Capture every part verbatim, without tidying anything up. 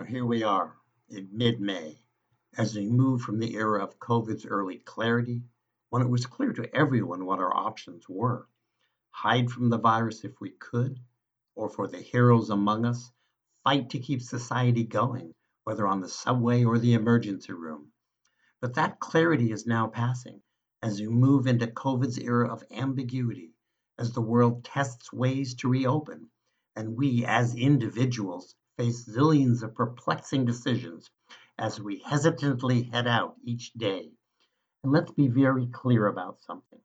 Here we are in mid May as we move from the era of COVID's early clarity, when it was clear to everyone what our options were: hide from the virus if we could, or for the heroes among us, fight to keep society going, whether on the subway or the emergency room. But that clarity is now passing as we move into COVID's era of ambiguity, as the world tests ways to reopen, and we as individuals face zillions of perplexing decisions as we hesitantly head out each day. And let's be very clear about something.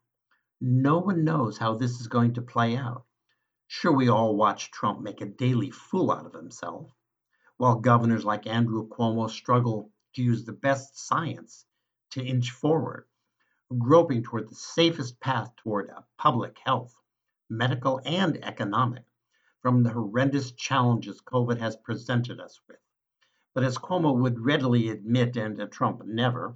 No one knows how this is going to play out. Sure, we all watch Trump make a daily fool out of himself, while governors like Andrew Cuomo struggle to use the best science to inch forward, groping toward the safest path toward a public health, medical, and economic from the horrendous challenges COVID has presented us with. But as Cuomo would readily admit, and uh, Trump never,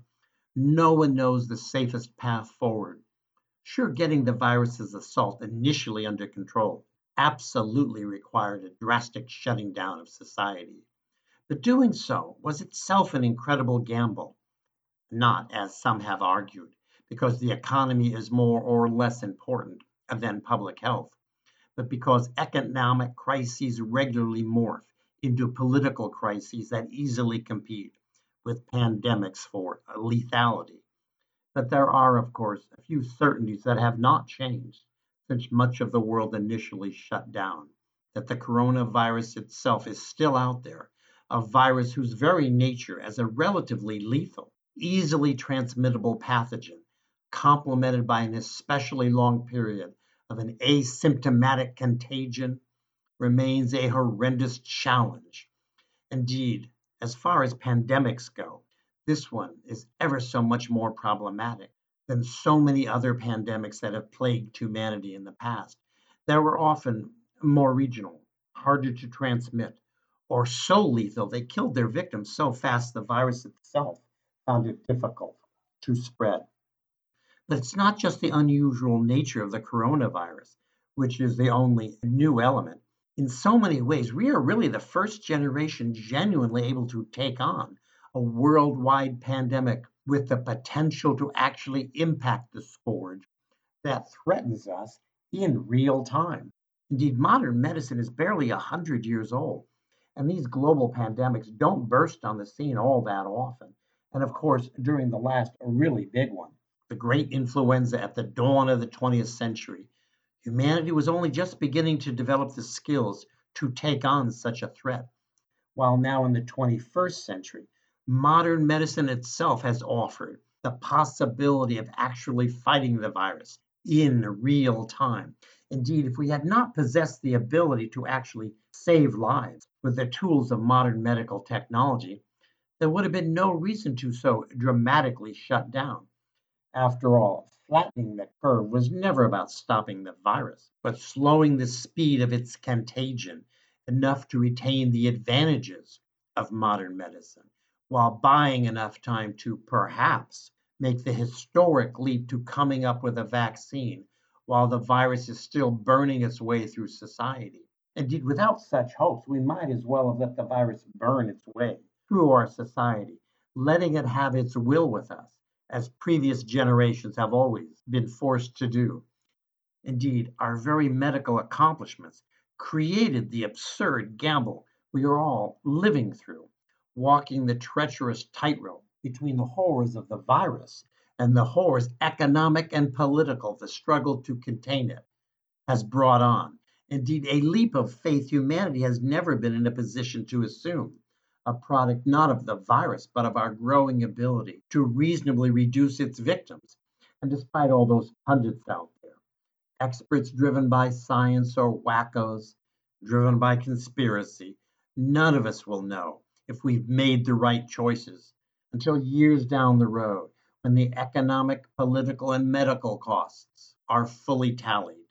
no one knows the safest path forward. Sure, getting the virus's assault initially under control absolutely required a drastic shutting down of society. But doing so was itself an incredible gamble, not, as some have argued, because the economy is more or less important than public health, but because economic crises regularly morph into political crises that easily compete with pandemics for lethality. But there are, of course, a few certainties that have not changed since much of the world initially shut down. That the coronavirus itself is still out there, a virus whose very nature as a relatively lethal, easily transmittable pathogen, complemented by an especially long period of an asymptomatic contagion, remains a horrendous challenge. Indeed, as far as pandemics go, this one is ever so much more problematic than so many other pandemics that have plagued humanity in the past. They were often more regional, harder to transmit, or so lethal they killed their victims so fast the virus itself found it difficult to spread. But it's not just the unusual nature of the coronavirus, which is the only new element. In so many ways, we are really the first generation genuinely able to take on a worldwide pandemic with the potential to actually impact the scourge that threatens us in real time. Indeed, modern medicine is barely one hundred years old, and these global pandemics don't burst on the scene all that often. And of course, during the last really big one, the great influenza at the dawn of the twentieth century, humanity was only just beginning to develop the skills to take on such a threat. While now in the twenty-first century, modern medicine itself has offered the possibility of actually fighting the virus in real time. Indeed, if we had not possessed the ability to actually save lives with the tools of modern medical technology, there would have been no reason to so dramatically shut down. After all, flattening the curve was never about stopping the virus, but slowing the speed of its contagion enough to retain the advantages of modern medicine, while buying enough time to perhaps make the historic leap to coming up with a vaccine while the virus is still burning its way through society. Indeed, without such hopes, we might as well have let the virus burn its way through our society, letting it have its will with us, as previous generations have always been forced to do. Indeed, our very medical accomplishments created the absurd gamble we are all living through, walking the treacherous tightrope between the horrors of the virus and the horrors economic and political the struggle to contain it has brought on. Indeed, a leap of faith humanity has never been in a position to assume, a product not of the virus, but of our growing ability to reasonably reduce its victims. And despite all those pundits out there, experts driven by science or wackos driven by conspiracy, none of us will know if we've made the right choices until years down the road when the economic, political, and medical costs are fully tallied.